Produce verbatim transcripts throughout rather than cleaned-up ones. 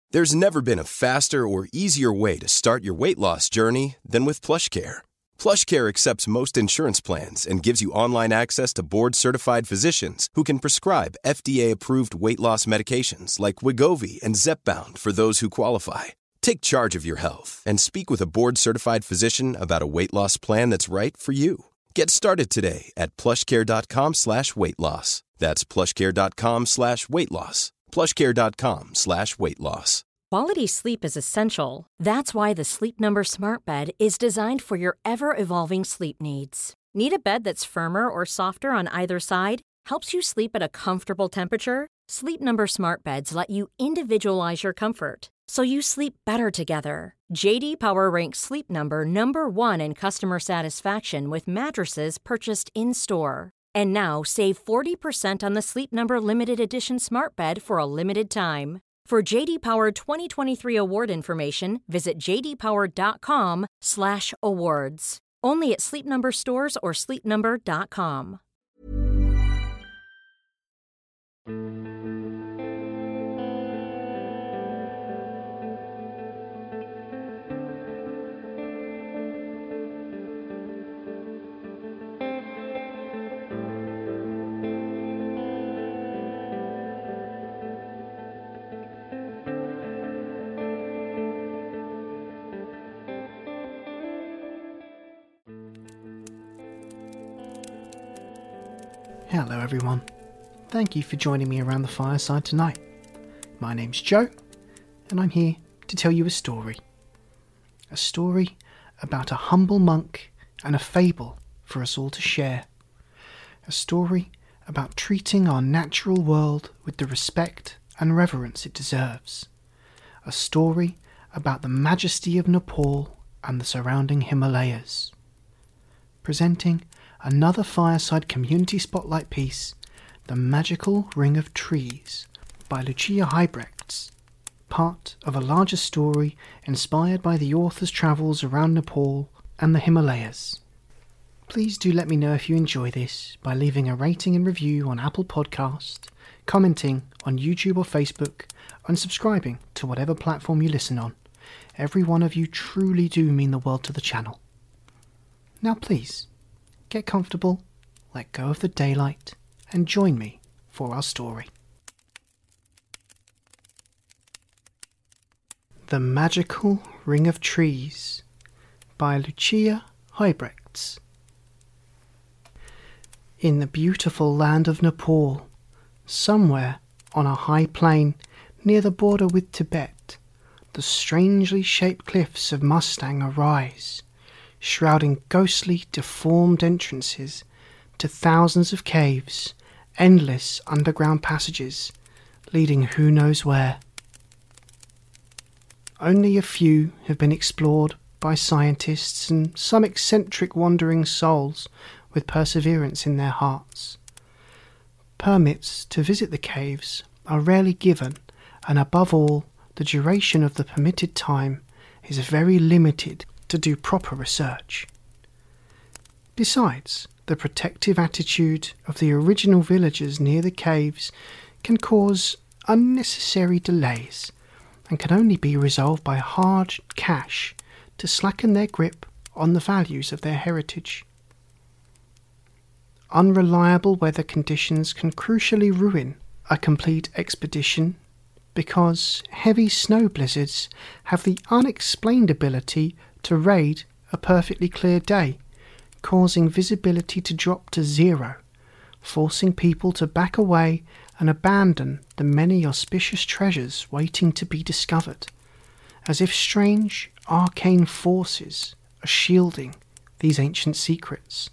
There's never been a faster or easier way to start your weight loss journey than with PlushCare. PlushCare accepts most insurance plans and gives you online access to board-certified physicians who can prescribe F D A-approved weight loss medications like Wegovy and Zepbound for those who qualify. Take charge of your health and speak with a board-certified physician about a weight loss plan that's right for you. Get started today at plushcare.com slash weight loss. That's plushcare.com slash weight loss. plushcare.com slash weight loss. Quality sleep is essential. That's why the Sleep Number Smart Bed is designed for your ever-evolving sleep needs. Need a bed that's firmer or softer on either side? Helps you sleep at a comfortable temperature? Sleep Number Smart Beds let you individualize your comfort, so you sleep better together. J D Power ranks Sleep Number number one in customer satisfaction with mattresses purchased in-store. And now, save forty percent on the Sleep Number Limited Edition Smart Bed for a limited time. For J D Power twenty twenty-three award information, visit jdpower.com slash awards. Only at Sleep Number stores or sleep number dot com. Hello everyone, thank you for joining me around the fireside tonight. My name's Joe, and I'm here to tell you a story. A story about a humble monk and a fable for us all to share. A story about treating our natural world with the respect and reverence it deserves. A story about the majesty of Nepal and the surrounding Himalayas. Presenting another Fireside Community Spotlight piece, The Magical Ring of Trees by Lucia Huybrechts, part of a larger story inspired by the author's travels around Nepal and the Himalayas. Please do let me know if you enjoy this by leaving a rating and review on Apple Podcast, commenting on YouTube or Facebook, and subscribing to whatever platform you listen on. Every one of you truly do mean the world to the channel. Now please, get comfortable, let go of the daylight, and join me for our story. The Magical Ring of Trees by Lucia Huybrechts. In the beautiful land of Nepal, somewhere on a high plain near the border with Tibet, the strangely shaped cliffs of Mustang arise, shrouding ghostly, deformed entrances to thousands of caves, endless underground passages, leading who knows where. Only a few have been explored by scientists and some eccentric wandering souls with perseverance in their hearts. Permits to visit the caves are rarely given, and above all, the duration of the permitted time is very limited to do proper research. Besides, the protective attitude of the original villagers near the caves can cause unnecessary delays and can only be resolved by hard cash to slacken their grip on the values of their heritage. Unreliable weather conditions can crucially ruin a complete expedition because heavy snow blizzards have the unexplained ability to raid a perfectly clear day, causing visibility to drop to zero, forcing people to back away and abandon the many auspicious treasures waiting to be discovered, as if strange, arcane forces are shielding these ancient secrets.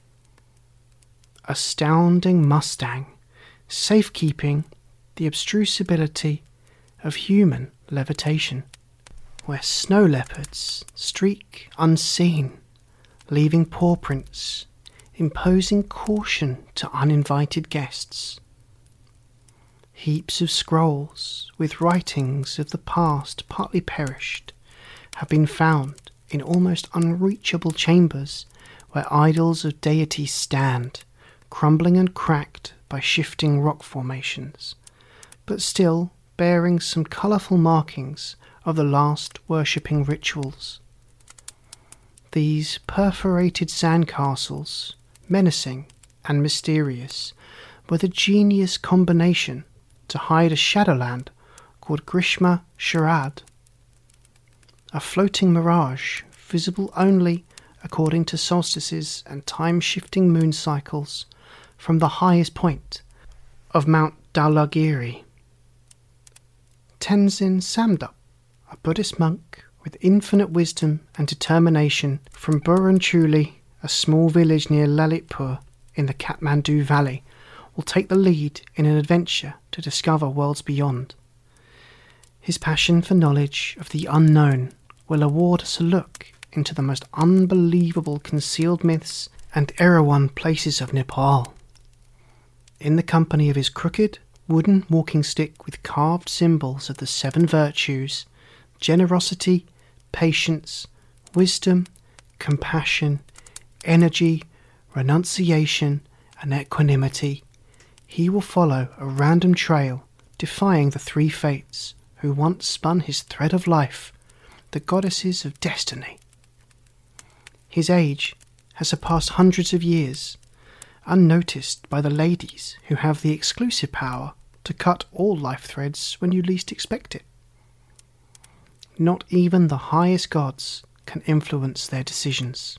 Astounding Mustang, safekeeping the abstruse ability of human levitation, where snow leopards streak unseen, leaving paw prints, imposing caution to uninvited guests. Heaps of scrolls with writings of the past partly perished have been found in almost unreachable chambers where idols of deities stand, crumbling and cracked by shifting rock formations, but still bearing some colourful markings of the last worshipping rituals. These perforated sandcastles, menacing and mysterious, were the genius combination to hide a shadowland called Grishma Sharad, a floating mirage visible only according to solstices and time-shifting moon cycles from the highest point of Mount Dhaulagiri. Tenzin Samdap, a Buddhist monk with infinite wisdom and determination from Buranchuli, a small village near Lalitpur in the Kathmandu Valley, will take the lead in an adventure to discover worlds beyond. His passion for knowledge of the unknown will award us a look into the most unbelievable concealed myths and Erawan places of Nepal. In the company of his crooked wooden walking stick with carved symbols of the seven virtues, generosity, patience, wisdom, compassion, energy, renunciation, and equanimity, he will follow a random trail defying the three fates who once spun his thread of life, the goddesses of destiny. His age has surpassed hundreds of years, unnoticed by the ladies who have the exclusive power to cut all life threads when you least expect it. Not even the highest gods can influence their decisions.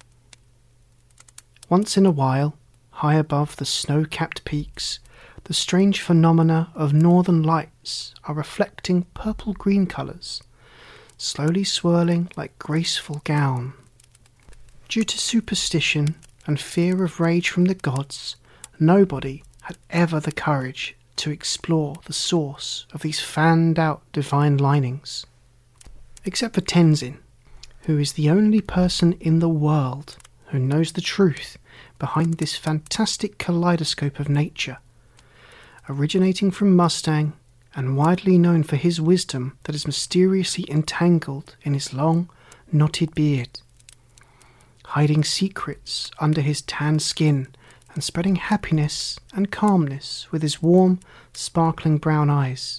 Once in a while, high above the snow-capped peaks, the strange phenomena of northern lights are reflecting purple-green colours, slowly swirling like graceful gown. Due to superstition and fear of rage from the gods, nobody had ever the courage to explore the source of these fanned-out divine linings. Except for Tenzin, who is the only person in the world who knows the truth behind this fantastic kaleidoscope of nature, originating from Mustang and widely known for his wisdom that is mysteriously entangled in his long, knotted beard, hiding secrets under his tan skin and spreading happiness and calmness with his warm, sparkling brown eyes.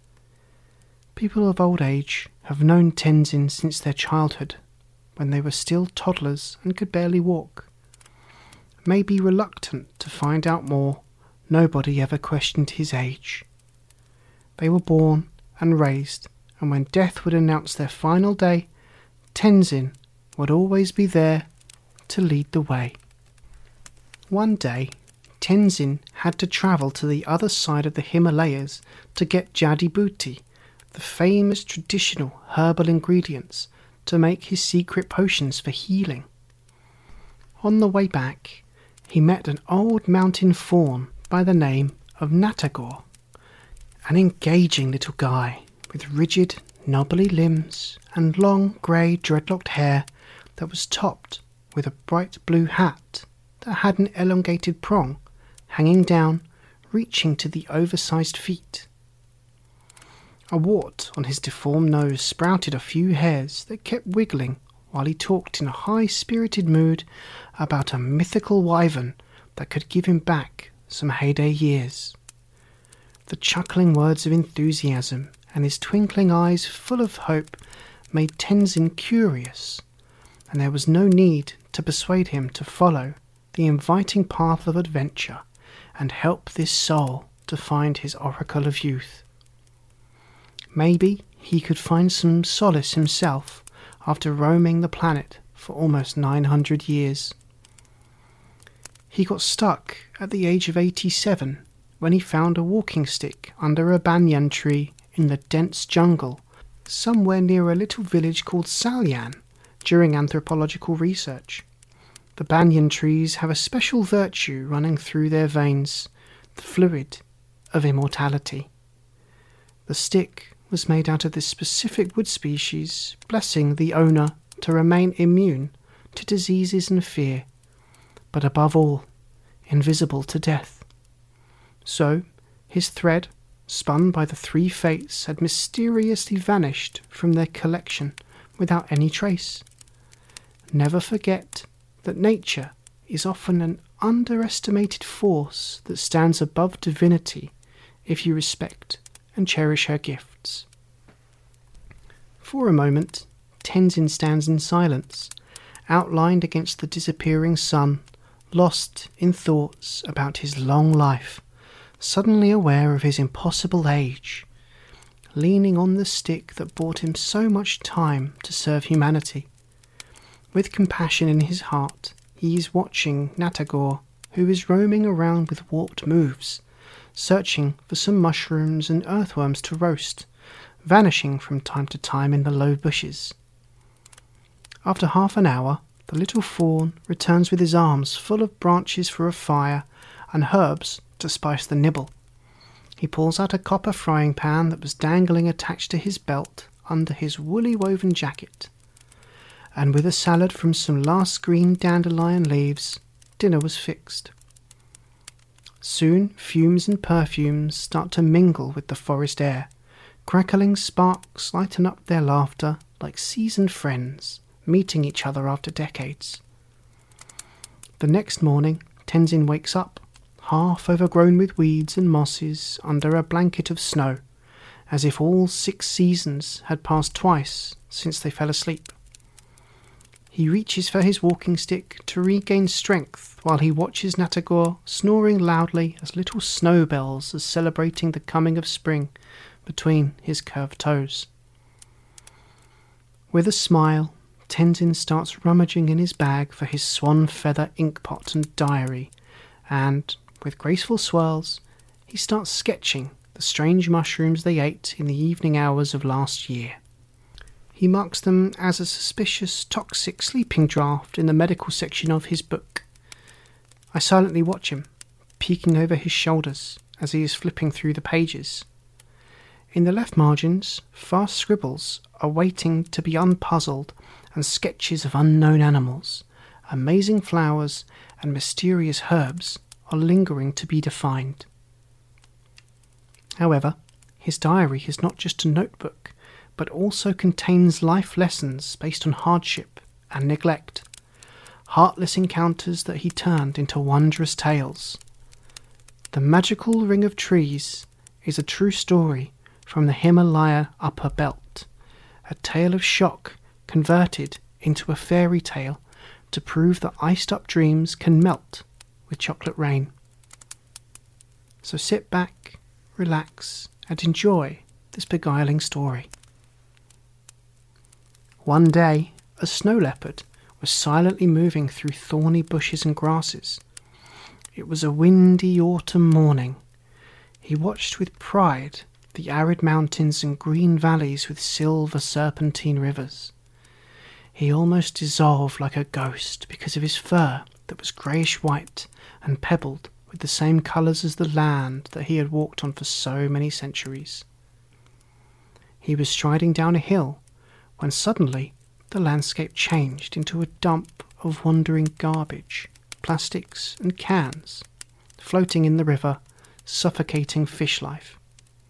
People of old age have known Tenzin since their childhood, when they were still toddlers and could barely walk. May be reluctant to find out more, nobody ever questioned his age. They were born and raised, and when death would announce their final day, Tenzin would always be there to lead the way. One day, Tenzin had to travel to the other side of the Himalayas to get Jadi-Booty, the famous traditional herbal ingredients to make his secret potions for healing. On the way back, he met an old mountain faun by the name of Natagor, an engaging little guy with rigid, knobbly limbs and long grey dreadlocked hair that was topped with a bright blue hat that had an elongated prong hanging down, reaching to the oversized feet. A wart on his deformed nose sprouted a few hairs that kept wiggling while he talked in a high-spirited mood about a mythical wyvern that could give him back some heyday years. The chuckling words of enthusiasm and his twinkling eyes full of hope made Tenzin curious, and there was no need to persuade him to follow the inviting path of adventure and help this soul to find his oracle of youth. Maybe he could find some solace himself after roaming the planet for almost nine hundred years. He got stuck at the age of eighty-seven when he found a walking stick under a banyan tree in the dense jungle somewhere near a little village called Salyan during anthropological research. The banyan trees have a special virtue running through their veins, the fluid of immortality. The stick was made out of this specific wood species, blessing the owner to remain immune to diseases and fear, but above all, invisible to death. So, his thread, spun by the three fates, had mysteriously vanished from their collection without any trace. Never forget that nature is often an underestimated force that stands above divinity if you respect and cherish her gifts. For a moment, Tenzin stands in silence, outlined against the disappearing sun, lost in thoughts about his long life, suddenly aware of his impossible age, leaning on the stick that brought him so much time to serve humanity. With compassion in his heart, he is watching Natagor, who is roaming around with warped moves, searching for some mushrooms and earthworms to roast, vanishing from time to time in the low bushes. After half an hour, the little fawn returns with his arms full of branches for a fire and herbs to spice the nibble. He pulls out a copper frying pan that was dangling attached to his belt under his woolly woven jacket, and with a salad from some last green dandelion leaves, dinner was fixed. Soon fumes and perfumes start to mingle with the forest air. Crackling sparks lighten up their laughter like seasoned friends meeting each other after decades. The next morning, Tenzin wakes up, half overgrown with weeds and mosses under a blanket of snow, as if all six seasons had passed twice since they fell asleep. He reaches for his walking stick to regain strength while he watches Natagor snoring loudly as little snow bells are celebrating the coming of spring between his curved toes. With a smile, Tenzin starts rummaging in his bag for his swan feather inkpot and diary, and, with graceful swirls, he starts sketching the strange mushrooms they ate in the evening hours of last year. He marks them as a suspicious toxic sleeping draught in the medical section of his book. I silently watch him, peeking over his shoulders as he is flipping through the pages. In the left margins, fast scribbles are waiting to be unpuzzled, and sketches of unknown animals, amazing flowers, and mysterious herbs are lingering to be defined. However, his diary is not just a notebook, but also contains life lessons based on hardship and neglect, heartless encounters that he turned into wondrous tales. The Magical Ring of Trees is a true story from the Himalaya Upper Belt, a tale of shock converted into a fairy tale to prove that iced-up dreams can melt with chocolate rain. So sit back, relax, and enjoy this beguiling story. One day, a snow leopard was silently moving through thorny bushes and grasses. It was a windy autumn morning. He watched with pride the arid mountains and green valleys with silver serpentine rivers. He almost dissolved like a ghost because of his fur that was greyish-white and pebbled with the same colours as the land that he had walked on for so many centuries. He was striding down a hill when suddenly the landscape changed into a dump of wandering garbage, plastics and cans, floating in the river, suffocating fish life.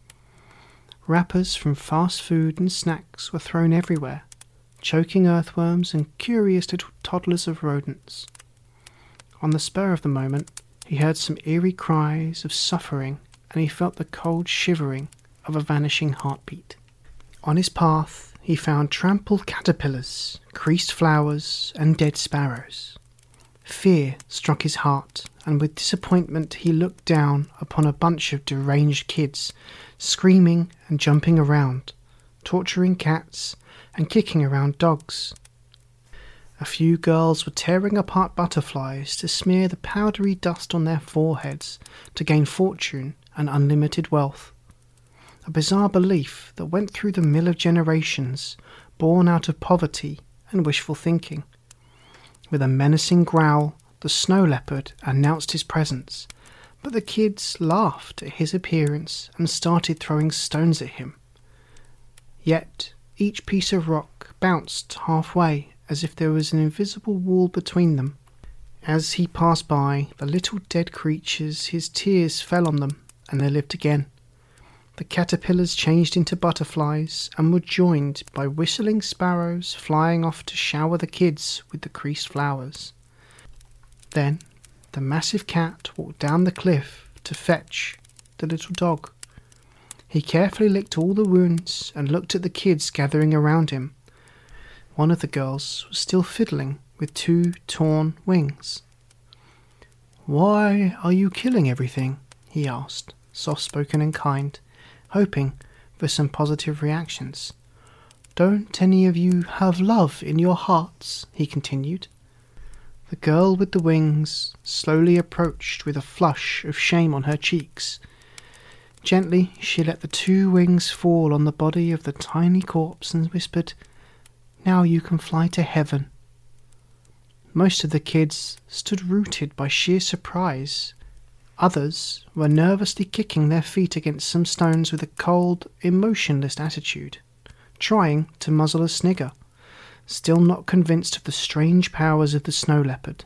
Wrappers from fast food and snacks were thrown everywhere, choking earthworms and curious little toddlers of rodents. On the spur of the moment, he heard some eerie cries of suffering, and he felt the cold shivering of a vanishing heartbeat. On his path, he found trampled caterpillars, creased flowers, and dead sparrows. Fear struck his heart, and with disappointment he looked down upon a bunch of deranged kids, screaming and jumping around, torturing cats and kicking around dogs. A few girls were tearing apart butterflies to smear the powdery dust on their foreheads to gain fortune and unlimited wealth. A bizarre belief that went through the mill of generations, born out of poverty and wishful thinking. With a menacing growl, the snow leopard announced his presence, but the kids laughed at his appearance and started throwing stones at him. Yet each piece of rock bounced halfway as if there was an invisible wall between them. As he passed by the little dead creatures, his tears fell on them, and they lived again. The caterpillars changed into butterflies and were joined by whistling sparrows flying off to shower the kids with the creased flowers. Then the massive cat walked down the cliff to fetch the little dog. He carefully licked all the wounds and looked at the kids gathering around him. One of the girls was still fiddling with two torn wings. "Why are you killing everything?" he asked, soft-spoken and kind, hoping for some positive reactions. "Don't any of you have love in your hearts?" he continued. The girl with the wings slowly approached with a flush of shame on her cheeks. Gently she let the two wings fall on the body of the tiny corpse and whispered, "Now you can fly to heaven." Most of the kids stood rooted by sheer surprise. Others were nervously kicking their feet against some stones with a cold, emotionless attitude, trying to muzzle a snigger, still not convinced of the strange powers of the snow leopard.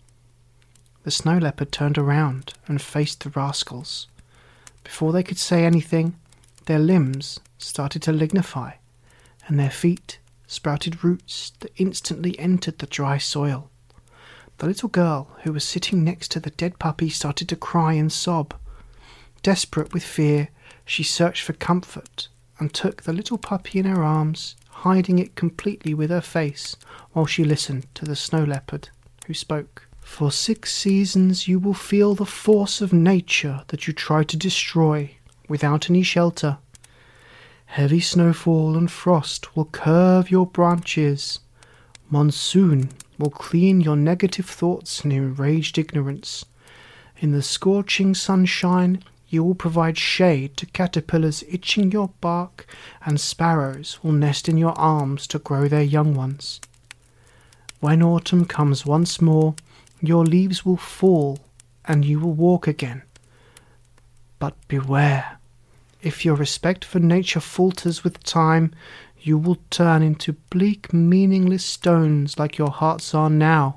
The snow leopard turned around and faced the rascals. Before they could say anything, their limbs started to lignify, and their feet sprouted roots that instantly entered the dry soil. The little girl who was sitting next to the dead puppy started to cry and sob. Desperate with fear, she searched for comfort and took the little puppy in her arms, hiding it completely with her face while she listened to the snow leopard, who spoke. "For six seasons you will feel the force of nature that you try to destroy without any shelter. Heavy snowfall and frost will curve your branches. Monsoon will clean your negative thoughts and enraged ignorance. In the scorching sunshine you will provide shade to caterpillars itching your bark, and sparrows will nest in your arms to grow their young ones. When autumn comes once more, your leaves will fall and you will walk again. But beware, if your respect for nature falters with time, you will turn into bleak, meaningless stones like your hearts are now."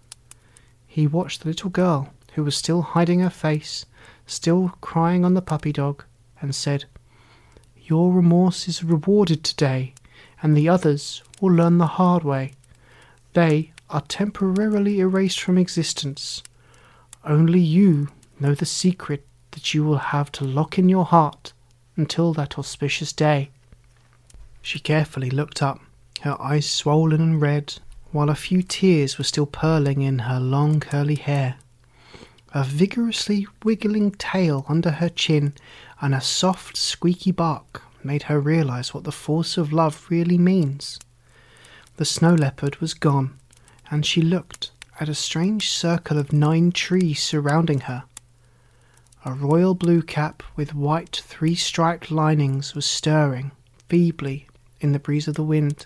He watched the little girl, who was still hiding her face, still crying on the puppy dog, and said, "Your remorse is rewarded today, and the others will learn the hard way. They are temporarily erased from existence. Only you know the secret that you will have to lock in your heart until that auspicious day." She carefully looked up, her eyes swollen and red, while a few tears were still purling in her long curly hair. A vigorously wiggling tail under her chin and a soft squeaky bark made her realize what the force of love really means. The snow leopard was gone, and she looked at a strange circle of nine trees surrounding her. A royal blue cap with white three-striped linings was stirring feebly in the breeze of the wind.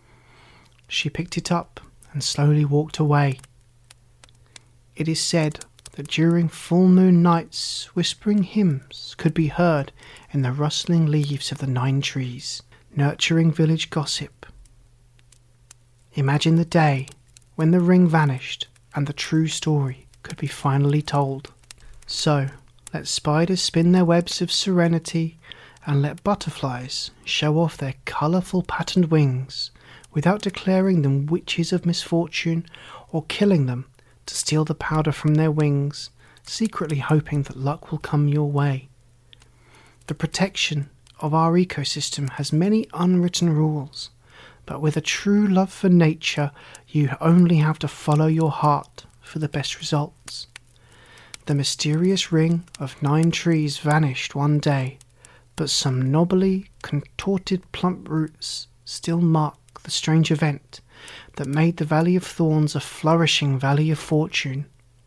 She picked it up and slowly walked away. It is said that during full moon nights whispering hymns could be heard in the rustling leaves of the nine trees, nurturing village gossip. Imagine the day when the ring vanished and the true story could be finally told. So, let spiders spin their webs of serenity, and let butterflies show off their colourful patterned wings without declaring them witches of misfortune or killing them to steal the powder from their wings, secretly hoping that luck will come your way. The protection of our ecosystem has many unwritten rules, but with a true love for nature, you only have to follow your heart for the best results. The mysterious ring of nine trees vanished one day, but some knobbly, contorted plump roots still mark the strange event that made the Valley of Thorns a flourishing Valley of Fortune.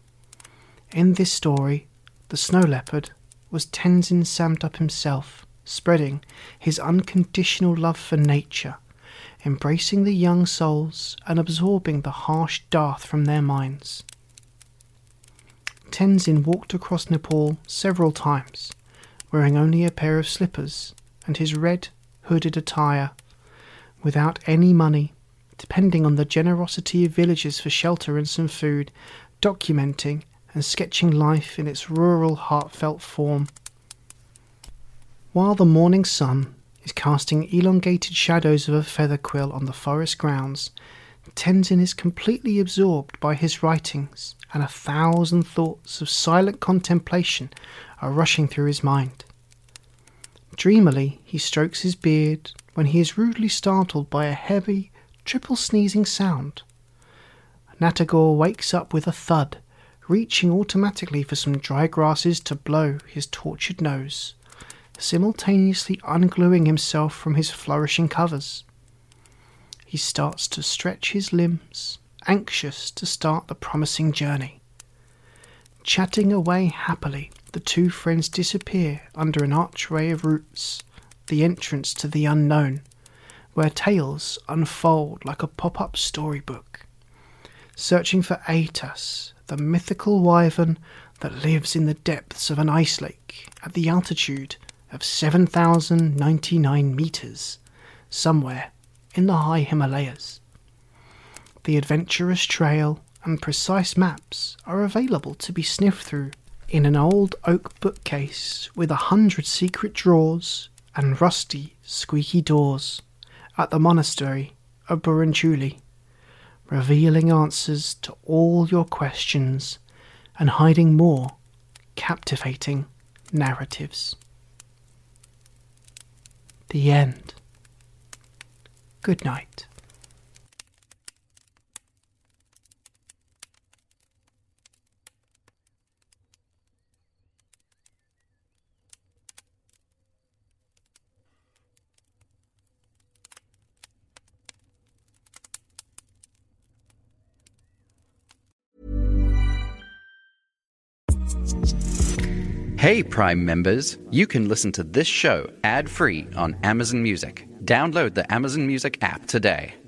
In this story, the snow leopard was Tenzin Samtup himself, spreading his unconditional love for nature, embracing the young souls and absorbing the harsh dearth from their minds. Tenzin walked across Nepal several times, wearing only a pair of slippers and his red, hooded attire, without any money, depending on the generosity of villagers for shelter and some food, documenting and sketching life in its rural, heartfelt form. While the morning sun is casting elongated shadows of a feather quill on the forest grounds, Tenzin is completely absorbed by his writings, and a thousand thoughts of silent contemplation are rushing through his mind. Dreamily, he strokes his beard when he is rudely startled by a heavy, triple sneezing sound. Natagor wakes up with a thud, reaching automatically for some dry grasses to blow his tortured nose, simultaneously ungluing himself from his flourishing covers. He starts to stretch his limbs, anxious to start the promising journey. Chatting away happily, the two friends disappear under an archway of roots, the entrance to the unknown, where tales unfold like a pop-up storybook. Searching for Aetas, the mythical wyvern that lives in the depths of an ice lake at the altitude of seven thousand ninety-nine meters, somewhere in the high Himalayas. The adventurous trail and precise maps are available to be sniffed through in an old oak bookcase with a hundred secret drawers and rusty, squeaky doors at the monastery of Buranchuli, revealing answers to all your questions and hiding more captivating narratives. The end. Good night. Hey Prime members, you can listen to this show ad-free on Amazon Music. Download the Amazon Music app today.